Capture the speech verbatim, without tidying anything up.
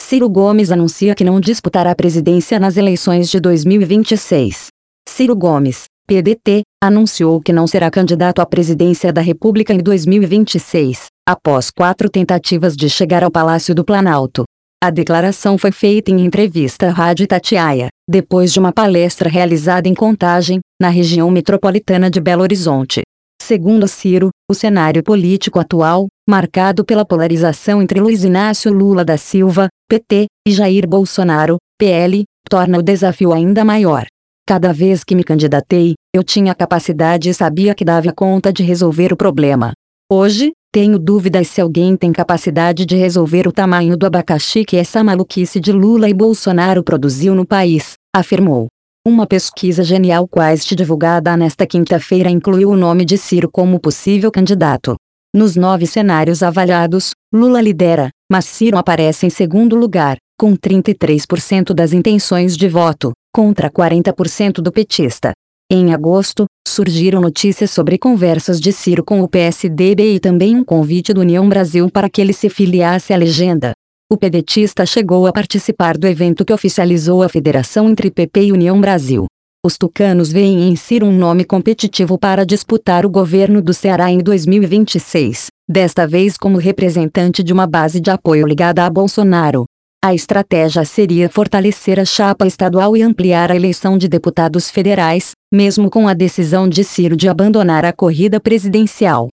Ciro Gomes anuncia que não disputará a presidência nas eleições de dois mil e vinte e seis. Ciro Gomes, P D T, anunciou que não será candidato à presidência da República em dois mil e vinte e seis, após quatro tentativas de chegar ao Palácio do Planalto. A declaração foi feita em entrevista à Rádio Itatiaia, depois de uma palestra realizada em Contagem, na região metropolitana de Belo Horizonte. Segundo Ciro, o cenário político atual, marcado pela polarização entre Luiz Inácio Lula da Silva, P T, e Jair Bolsonaro, P L, torna o desafio ainda maior. Cada vez que me candidatei, eu tinha capacidade e sabia que dava conta de resolver o problema. Hoje, tenho dúvidas se alguém tem capacidade de resolver o tamanho do abacaxi que essa maluquice de Lula e Bolsonaro produziu no país, afirmou. Uma pesquisa Genial Quest divulgada nesta quinta-feira incluiu o nome de Ciro como possível candidato. Nos nove cenários avaliados, Lula lidera, mas Ciro aparece em segundo lugar, com trinta e três por cento das intenções de voto, contra quarenta por cento do petista. Em agosto, surgiram notícias sobre conversas de Ciro com o P S D B e também um convite do União Brasil para que ele se filiasse à legenda. O pedetista chegou a participar do evento que oficializou a federação entre P P e União Brasil. Os tucanos veem em Ciro um nome competitivo para disputar o governo do Ceará em dois mil e vinte e seis, desta vez como representante de uma base de apoio ligada a Bolsonaro. A estratégia seria fortalecer a chapa estadual e ampliar a eleição de deputados federais, mesmo com a decisão de Ciro de abandonar a corrida presidencial.